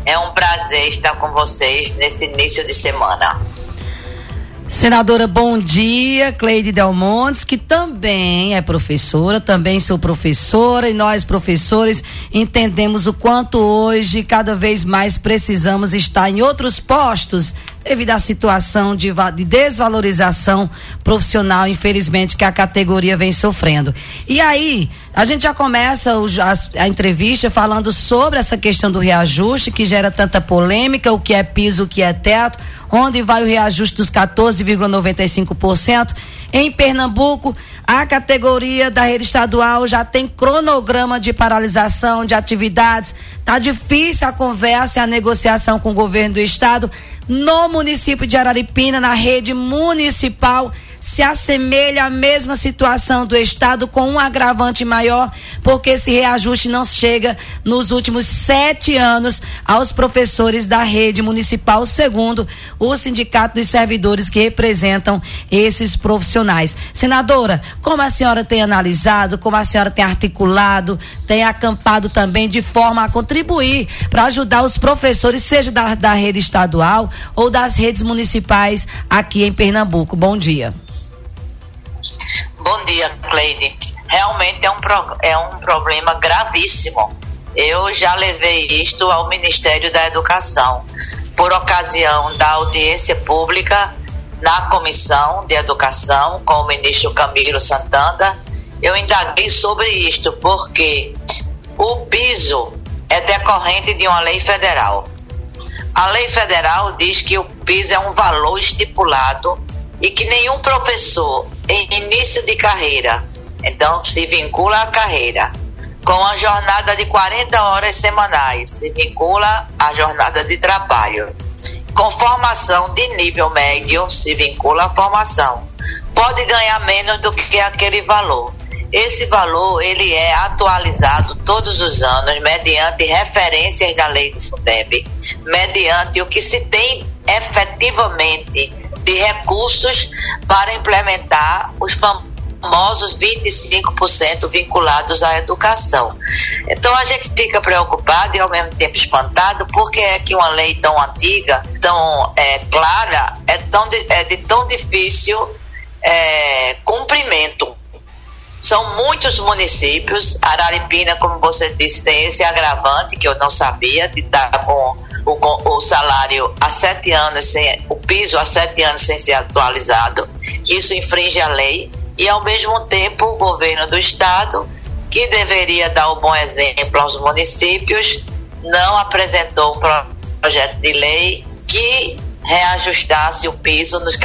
É um prazer estar com vocês nesse início de semana. Senadora, bom dia. Cleide Delmontes, que também é professora, também sou professora, e nós, professores, entendemos o quanto hoje, cada vez mais, precisamos estar em outros postos devido à situação de desvalorização profissional, infelizmente, que a categoria vem sofrendo. E aí, a gente já começa a entrevista falando sobre essa questão do reajuste, que gera tanta polêmica, o que é piso, o que é teto, onde vai o reajuste dos 14,95%. Em Pernambuco, a categoria da rede estadual já tem cronograma de paralisação de atividades. Tá difícil a conversa e a negociação com o governo do estado. No município de Araripina, na rede municipal, se assemelha à mesma situação do estado, com um agravante maior, porque esse reajuste não chega nos últimos 7 anos aos professores da rede municipal, segundo o Sindicato dos Servidores que representam esses profissionais. Senadora, como a senhora tem analisado, como a senhora tem articulado, tem acampado também de forma a contribuir para ajudar os professores, seja da rede estadual ou das redes municipais aqui em Pernambuco? Bom dia. Bom dia, Cleide. Realmente é um problema gravíssimo. Eu já levei isto ao Ministério da Educação, por ocasião da audiência pública na Comissão de Educação com o ministro Camilo Santana. Eu indaguei sobre isto, porque o piso é decorrente de uma lei federal. A lei federal diz que o piso é um valor estipulado e que nenhum professor em início de carreira, então se vincula à carreira, com a jornada de 40 horas semanais, se vincula à jornada de trabalho, com formação de nível médio, se vincula à formação, pode ganhar menos do que aquele valor. Esse valor, ele é atualizado todos os anos, mediante referências da lei do Fundeb, mediante o que se tem efetivamente de recursos para implementar os famosos 25% vinculados à educação. Então a gente fica preocupado e ao mesmo tempo espantado, porque é que uma lei tão antiga, tão clara, é de tão difícil cumprimento. São muitos municípios. Araripina, como você disse, tem esse agravante que eu não sabia, de estar com o salário há 7 anos, o piso há 7 anos sem ser atualizado. Isso infringe a lei e, ao mesmo tempo, o governo do estado, que deveria dar o bom exemplo aos municípios, não apresentou um projeto de lei que reajustasse o piso nos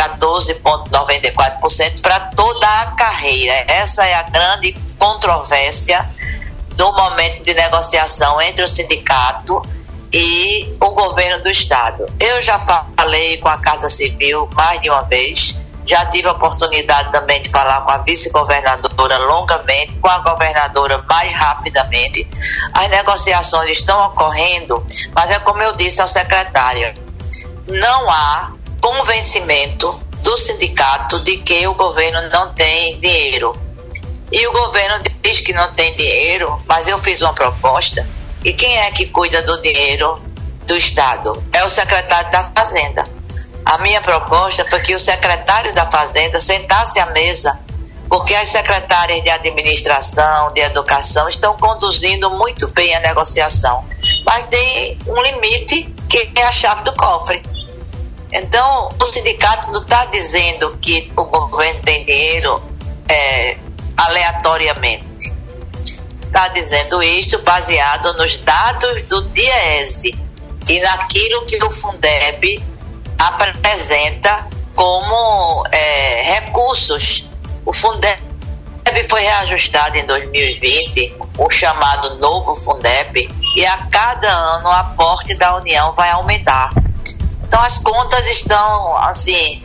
14,94% para toda a carreira. Essa é a grande controvérsia do momento de negociação entre o sindicato e o governo do estado. Eu já falei com a Casa Civil mais de uma vez, já tive a oportunidade também de falar com a vice-governadora longamente, com a governadora mais rapidamente. As negociações estão ocorrendo, mas é como eu disse ao secretário, não há convencimento do sindicato de que o governo não tem dinheiro. E o governo diz que não tem dinheiro, mas eu fiz uma proposta. E quem é que cuida do dinheiro do estado? É o secretário da Fazenda. A minha proposta foi que o secretário da Fazenda sentasse à mesa, porque as secretárias de administração, de educação, estão conduzindo muito bem a negociação. Mas tem um limite que é a chave do cofre. Então, o sindicato não está dizendo que o governo tem dinheiro aleatoriamente. Está dizendo isso baseado nos dados do DIEESE e naquilo que o Fundeb apresenta como recursos. O Fundeb foi reajustado em 2020, o chamado novo Fundeb, e a cada ano o aporte da União vai aumentar. Então as contas estão assim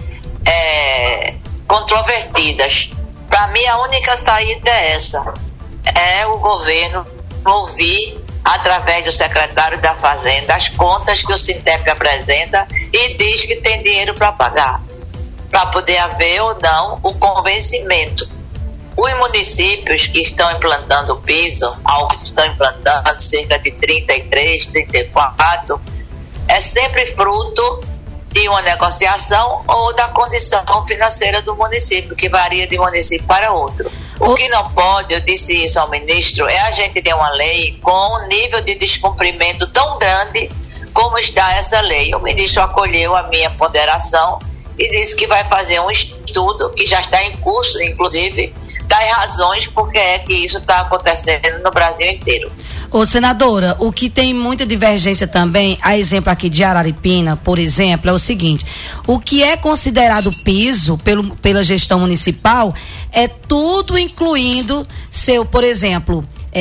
controvertidas. Para mim a única saída é essa, é o governo ouvir através do secretário da Fazenda as contas que o Sintep apresenta e diz que tem dinheiro para pagar, para poder haver ou não o convencimento. Os municípios que estão implantando o piso, alguns estão implantando cerca de 33, 34, é sempre fruto de uma negociação ou da condição financeira do município, que varia de município para outro. O que não pode, eu disse isso ao ministro, é a gente ter uma lei com um nível de descumprimento tão grande como está essa lei. O ministro acolheu a minha ponderação e disse que vai fazer um estudo, que já está em curso, inclusive, das razões por que é que isso está acontecendo no Brasil inteiro. Ô, senadora, o que tem muita divergência também, a exemplo aqui de Araripina, por exemplo, é o seguinte: o que é considerado piso pela gestão municipal é tudo incluindo por exemplo,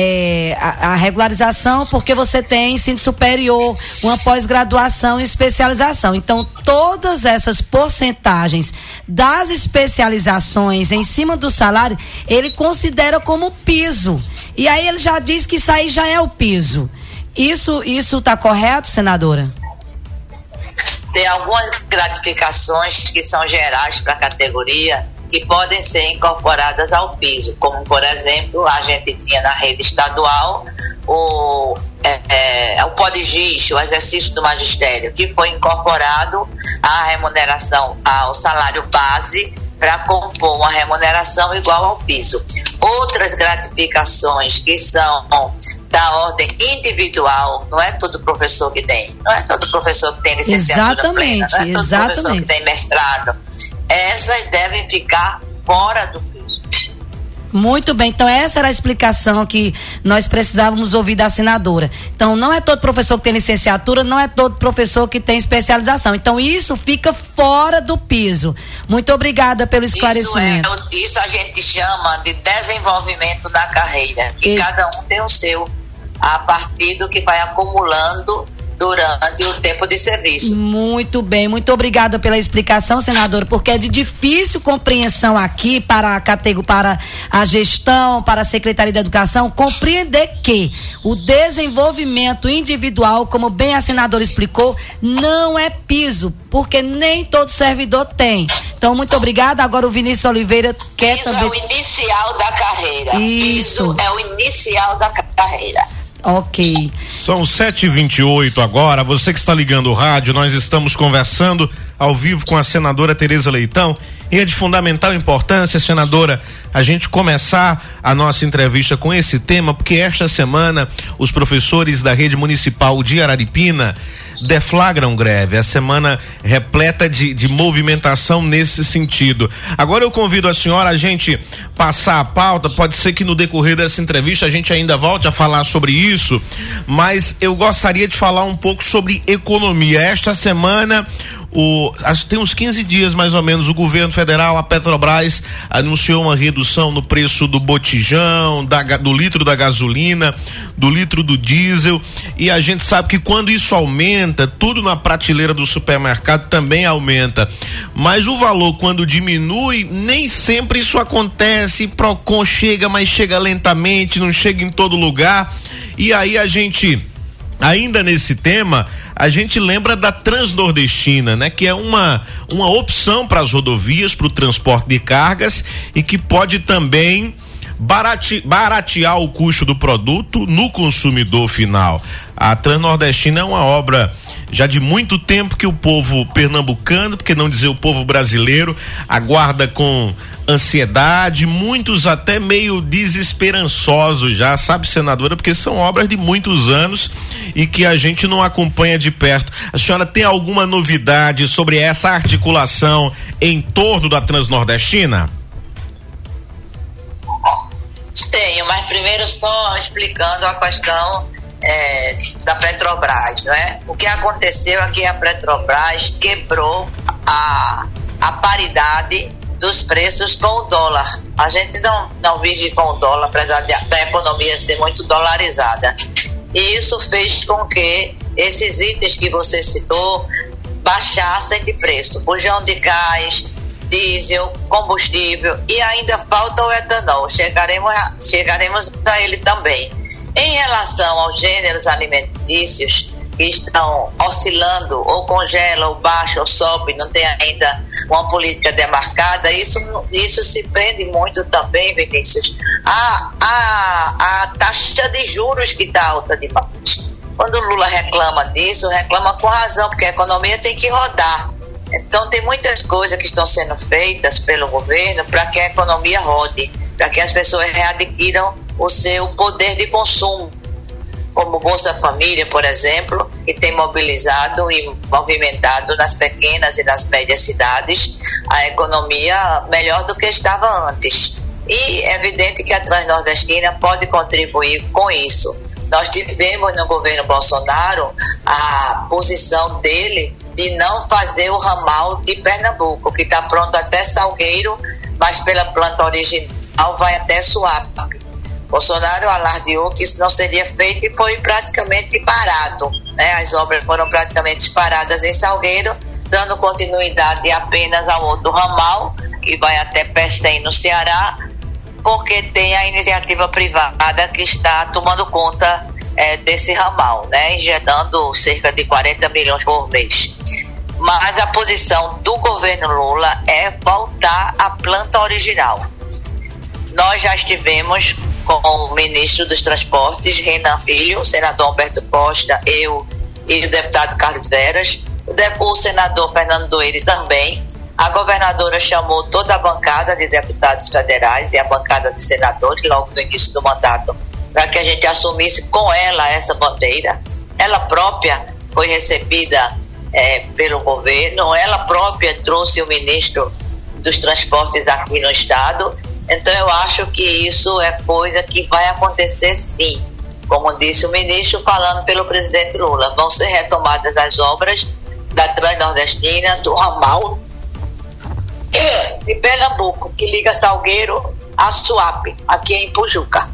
a regularização, porque você tem ensino superior, uma pós-graduação e especialização. Então, todas essas porcentagens das especializações em cima do salário, ele considera como piso. E aí ele já diz que isso aí já é o piso. Isso está correto, senadora? Tem algumas gratificações que são gerais para a categoria, que podem ser incorporadas ao piso, como, por exemplo, a gente tinha na rede estadual o PODGIS, o exercício do magistério, que foi incorporado à remuneração, ao salário base, para compor uma remuneração igual ao piso. Outras gratificações que são da ordem individual, não é todo professor que tem, não é todo professor que tem licenciatura plena, não é todo professor que tem mestrado. Essas devem ficar fora do piso. Muito bem, então essa era a explicação que nós precisávamos ouvir da senadora. Então não é todo professor que tem licenciatura, não é todo professor que tem especialização. Então isso fica fora do piso. Muito obrigada pelo esclarecimento. Isso a gente chama de desenvolvimento da carreira, que cada um tem o seu, a partir do que vai acumulando durante o tempo de serviço. Muito bem, muito obrigada pela explicação, senadora, porque é de difícil compreensão aqui para a gestão, para a Secretaria da Educação, compreender que o desenvolvimento individual, como bem a senadora explicou, não é piso, porque nem todo servidor tem. Então, muito obrigada. Agora o Vinícius Oliveira quer piso também... é o inicial da carreira. Isso. Piso é o inicial da carreira. Ok. São 7h28 agora. Você que está ligando o rádio, nós estamos conversando ao vivo com a senadora Tereza Leitão. E é de fundamental importância, senadora, a gente começar a nossa entrevista com esse tema, porque esta semana os professores da rede municipal de Araripina deflagram greve. A semana repleta de movimentação nesse sentido. Agora eu convido a senhora a gente passar a pauta. Pode ser que no decorrer dessa entrevista a gente ainda volte a falar sobre isso, mas eu gostaria de falar um pouco sobre economia. Esta semana, tem uns 15 dias mais ou menos, o governo federal, a Petrobras, anunciou uma redução no preço do botijão, do litro da gasolina, do litro do diesel, e a gente sabe que quando isso aumenta, tudo na prateleira do supermercado também aumenta, mas o valor quando diminui, nem sempre isso acontece. Procon chega, mas chega lentamente, não chega em todo lugar, e aí a gente, ainda nesse tema, a gente lembra da Transnordestina, né? Que é uma opção para as rodovias, para o transporte de cargas, e que pode também baratear o custo do produto no consumidor final. A Transnordestina é uma obra já de muito tempo que o povo pernambucano, por que não dizer o povo brasileiro, aguarda com ansiedade, muitos até meio desesperançosos já, sabe, senadora, porque são obras de muitos anos e que a gente não acompanha de perto. A senhora tem alguma novidade sobre essa articulação em torno da Transnordestina? Tenho, mas primeiro só explicando a questão da Petrobras, não é? O que aconteceu é que a Petrobras quebrou a paridade dos preços com o dólar. A gente não vive com o dólar, apesar da economia ser muito dolarizada. E isso fez com que esses itens que você citou baixassem de preço. Bujão de gás, diesel, combustível, e ainda falta o etanol. Chegaremos a ele também. Em relação aos gêneros alimentícios que estão oscilando, ou congela, ou baixa, ou sobe, não tem ainda uma política demarcada, isso se prende muito também, Vinícius, a taxa de juros que está alta demais. Quando o Lula reclama disso, reclama com razão, porque a economia tem que rodar. Então tem muitas coisas que estão sendo feitas pelo governo para que a economia rode, para que as pessoas readquiram o seu poder de consumo, como Bolsa Família, por exemplo, que tem mobilizado e movimentado nas pequenas e nas médias cidades a economia melhor do que estava antes. E é evidente que a Transnordestina pode contribuir com isso. Nós tivemos no governo Bolsonaro a posição dele de não fazer o ramal de Pernambuco, que está pronto até Salgueiro, mas pela planta original vai até Suape. Bolsonaro alardeou que isso não seria feito e foi praticamente parado, né? As obras foram praticamente paradas em Salgueiro, dando continuidade apenas ao outro ramal, que vai até Pecém, no Ceará, porque tem a iniciativa privada que está tomando conta desse ramal, né? Injetando cerca de 40 milhões por mês. Mas a posição do governo Lula é voltar à planta original. Nós já estivemos com o ministro dos Transportes, Renan Filho, o senador Humberto Costa, eu e o deputado Carlos Veras, o senador Fernando Doeire também. A governadora chamou toda a bancada de deputados federais e a bancada de senadores logo no início do mandato para que a gente assumisse com ela essa bandeira. Ela própria foi recebida pelo governo, ela própria trouxe o ministro dos Transportes aqui no estado. Então eu acho que isso é coisa que vai acontecer sim. Como disse o ministro, falando pelo presidente Lula, vão ser retomadas as obras da Transnordestina, do ramal de Pernambuco, que liga Salgueiro a Suape, aqui em Pujuca.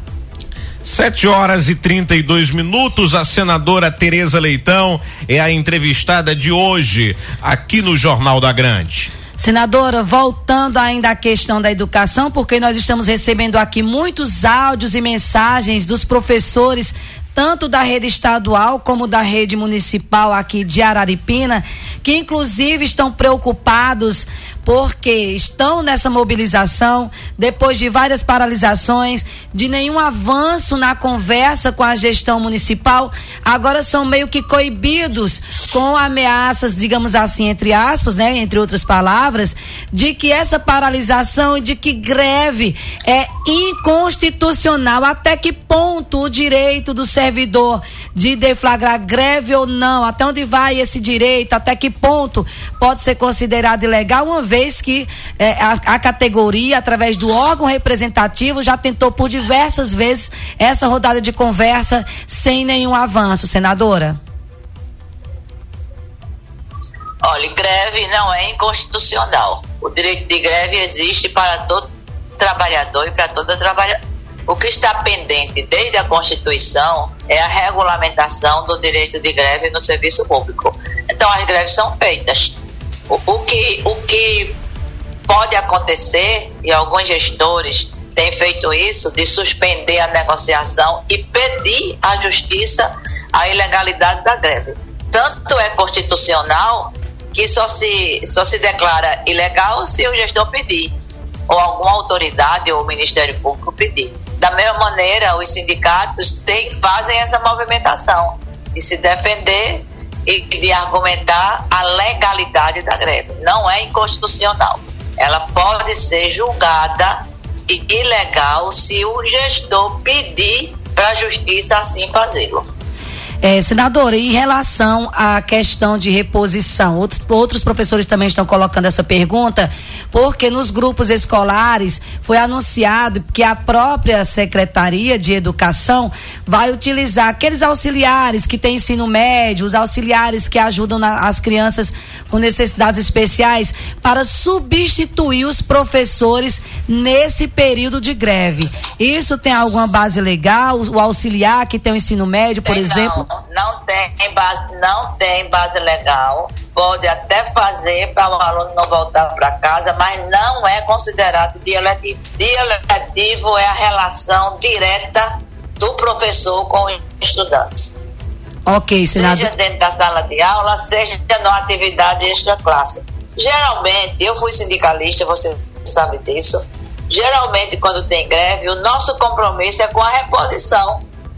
7h32, a senadora Tereza Leitão é a entrevistada de hoje aqui no Jornal da Grande. Senadora, voltando ainda à questão da educação, porque nós estamos recebendo aqui muitos áudios e mensagens dos professores, tanto da rede estadual como da rede municipal aqui de Araripina, que inclusive estão preocupados porque estão nessa mobilização depois de várias paralisações, de nenhum avanço na conversa com a gestão municipal. Agora são meio que coibidos com ameaças, digamos assim, entre aspas, né, entre outras palavras, de que essa paralisação e de que greve é inconstitucional. Até que ponto o direito do servidor de deflagrar greve ou não, até onde vai esse direito, até que ponto pode ser considerado ilegal, uma vez que a categoria, através do órgão representativo, já tentou por diversas vezes essa rodada de conversa sem nenhum avanço, senadora? Olha, greve não é inconstitucional. O direito de greve existe para todo trabalhador e para toda trabalhadora. O que está pendente desde a Constituição é a regulamentação do direito de greve no serviço público. Então as greves são feitas. O que pode acontecer, e alguns gestores têm feito isso, de suspender a negociação e pedir à justiça a ilegalidade da greve. Tanto é constitucional que só se declara ilegal se o gestor pedir, ou alguma autoridade ou o Ministério Público pedir. Da mesma maneira, os sindicatos fazem essa movimentação de se defender e de argumentar a legalidade da greve. Não é inconstitucional. Ela pode ser julgada ilegal se o gestor pedir para a justiça assim fazê-lo. Senadora, em relação à questão de reposição, outros professores também estão colocando essa pergunta, porque nos grupos escolares foi anunciado que a própria Secretaria de Educação vai utilizar aqueles auxiliares que têm ensino médio, os auxiliares que ajudam as crianças com necessidades especiais, para substituir os professores nesse período de greve. Isso tem alguma base legal? O auxiliar que tem o ensino médio, por exemplo? Não tem base legal. Pode até fazer para o aluno não voltar para casa, mas não é considerado dia letivo. Dia letivo é a relação direta do professor com os estudantes. Ok, senador. Seja dentro da sala de aula, seja numa atividade extra-classe. Geralmente, eu fui sindicalista, você sabe disso. Geralmente, quando tem greve, o nosso compromisso é com a reposição.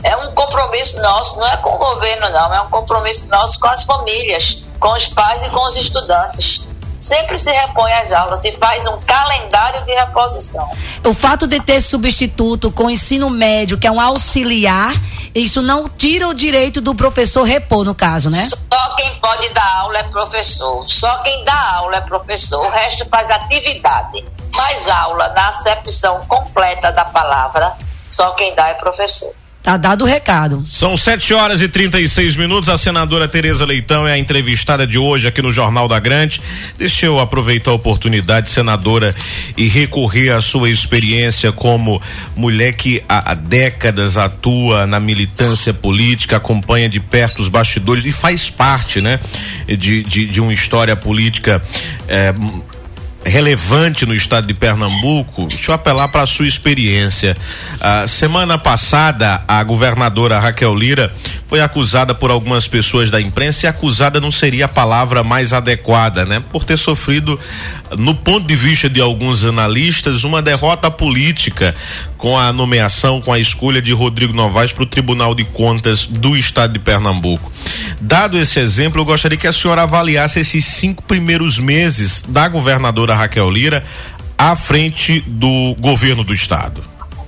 É um compromisso nosso, não é com o governo não, é um compromisso nosso com as famílias, com os pais e com os estudantes. Sempre se repõe às aulas, se faz um calendário de reposição. O fato de ter substituto com ensino médio, que é um auxiliar, isso não tira o direito do professor repor, no caso, né? Só quem pode dar aula é professor. Só quem dá aula é professor. O resto faz atividade. Mas aula, na acepção completa da palavra, só quem dá é professor. Tá dado o recado. São 7h36. A senadora Tereza Leitão é a entrevistada de hoje aqui no Jornal da Grande. Deixa eu aproveitar a oportunidade, senadora, e recorrer à sua experiência como mulher que há décadas atua na militância política, acompanha de perto os bastidores e faz parte, né, de uma história política relevante no estado de Pernambuco. Deixa eu apelar para a sua experiência. Semana passada, a governadora Raquel Lira foi acusada por algumas pessoas da imprensa, e acusada não seria a palavra mais adequada, né? Por ter sofrido, no ponto de vista de alguns analistas, uma derrota política com a nomeação, com a escolha de Rodrigo Novaes para o Tribunal de Contas do estado de Pernambuco. Dado esse exemplo, eu gostaria que a senhora avaliasse esses 5 primeiros meses da governadora Raquel Lira à frente do governo do estado.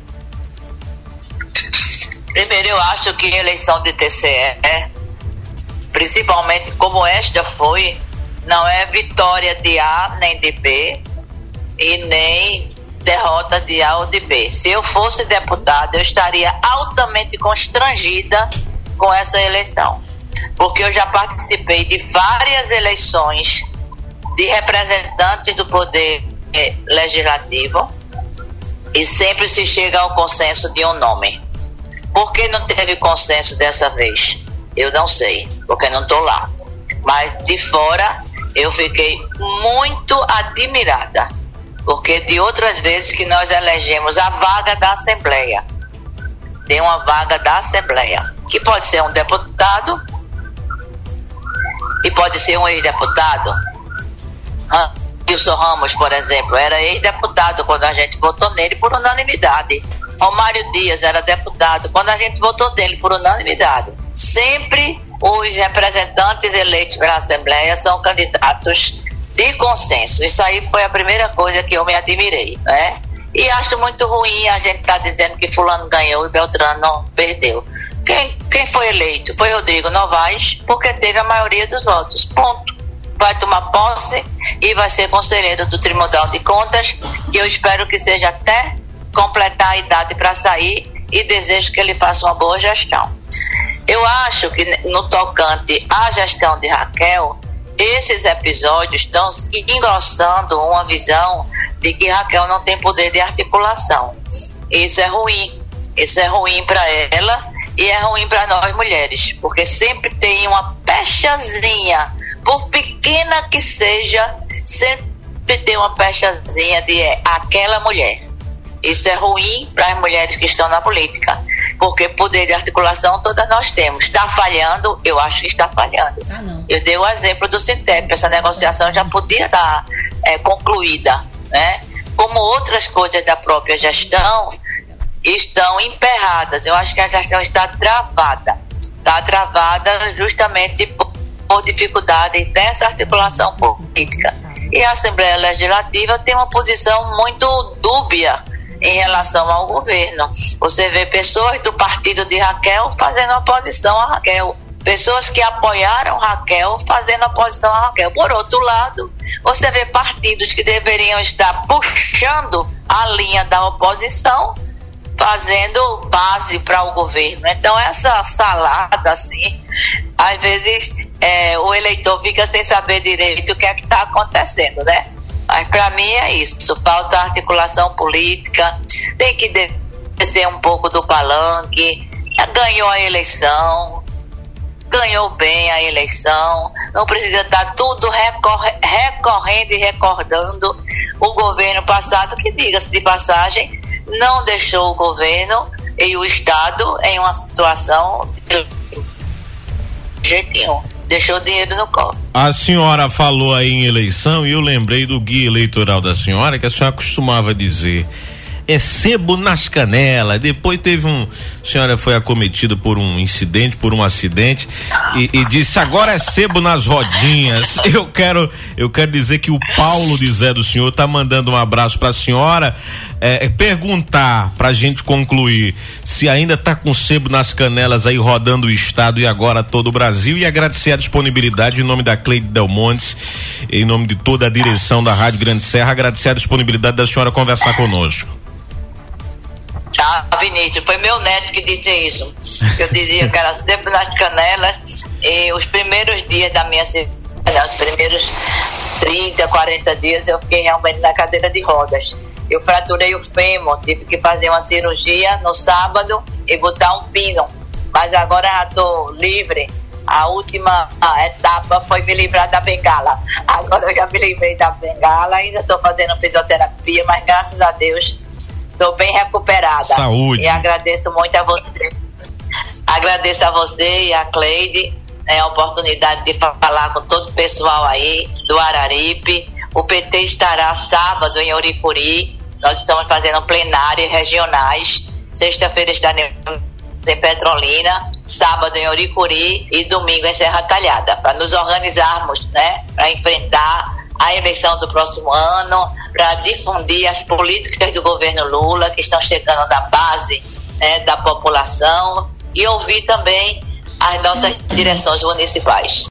Primeiro, eu acho que a eleição de TCE, principalmente como esta foi, não é vitória de A nem de B e nem derrota de A ou de B. Se eu fosse deputada, eu estaria altamente constrangida com essa eleição, porque eu já participei de várias eleições de representantes do poder legislativo e sempre se chega ao consenso de um nome. Por que não teve consenso dessa vez? Eu não sei, porque não estou lá. Mas de fora eu fiquei muito admirada, porque de outras vezes que nós elegemos a vaga da Assembleia, tem uma vaga da Assembleia, que pode ser um deputado e pode ser um ex-deputado. Wilson Ramos, por exemplo, era ex-deputado quando a gente votou nele por unanimidade. Romário Dias era deputado quando a gente votou nele por unanimidade. Sempre os representantes eleitos pela Assembleia são candidatos de consenso. Isso aí foi a primeira coisa que eu me admirei, né? E acho muito ruim a gente estar dizendo que fulano ganhou e Beltrano não perdeu. Quem foi eleito foi Rodrigo Novaes, porque teve a maioria dos votos. Ponto. Vai tomar posse e vai ser conselheiro do Tribunal de Contas, que eu espero que seja até completar a idade para sair, e desejo que ele faça uma boa gestão. Eu acho que no tocante à gestão de Raquel, esses episódios estão engrossando uma visão de que Raquel não tem poder de articulação. Isso é ruim para ela e é ruim para nós mulheres, porque sempre tem uma pechazinha, por pequena que seja, sempre tem uma pechazinha de aquela mulher. Isso é ruim para as mulheres que estão na política, porque poder de articulação todas nós temos. Está falhando? Eu acho que está falhando. Eu dei o exemplo do Sintep, essa negociação já podia estar concluída, né? Como outras coisas da própria gestão estão emperradas. Eu acho que a gestão está travada justamente por dificuldade dessa articulação política. E a Assembleia Legislativa tem uma posição muito dúbia em relação ao governo. Você vê pessoas do partido de Raquel fazendo oposição a Raquel, pessoas que apoiaram Raquel fazendo oposição a Raquel. Por outro lado, você vê partidos que deveriam estar puxando a linha da oposição, fazendo base para o governo. Então essa salada assim, às vezes o eleitor fica sem saber direito o que é que está acontecendo, né? Mas para mim é isso, falta articulação política, tem que descer um pouco do palanque. Ganhou a eleição, ganhou bem a eleição, não precisa estar tudo recorrendo e recordando o governo passado, que, diga-se de passagem, não deixou o governo e o Estado em uma situação de jeito nenhum. Deixou o dinheiro no cofre. A senhora falou aí em eleição e eu lembrei do guia eleitoral da senhora, que a senhora costumava dizer: é sebo nas canelas. Depois teve a senhora foi acometida por um incidente, por um acidente e disse, agora é sebo nas rodinhas. Eu quero dizer que o Paulo de Zé do Senhor tá mandando um abraço pra senhora, perguntar pra gente concluir se ainda tá com sebo nas canelas aí rodando o estado e agora todo o Brasil, e agradecer a disponibilidade em nome da Cleide Delmontes, em nome de toda a direção da Rádio Grande Serra, agradecer a disponibilidade da senhora conversar conosco. Vinícius, foi meu neto que disse isso, que eu dizia que era sempre nas canelas, e os primeiros dias da minha cirurgia, os primeiros 30, 40 dias eu fiquei realmente na cadeira de rodas. Eu fraturei o fêmur, tive que fazer uma cirurgia no sábado e botar um pino, mas agora já estou livre. A última etapa foi me livrar da bengala. Agora eu já me livrei da bengala, ainda estou fazendo fisioterapia, mas graças a Deus estou bem recuperada. Saúde. E agradeço muito a você. Agradeço a você e a Cleide, a oportunidade de falar com todo o pessoal aí do Araripe. O PT estará sábado em Oricuri. Nós estamos fazendo plenárias regionais. Sexta-feira estaremos em Petrolina, sábado em Oricuri e domingo em Serra Talhada, para nos organizarmos, para enfrentar a eleição do próximo ano, para difundir as políticas do governo Lula que estão chegando da base da população, e ouvir também as nossas direções municipais.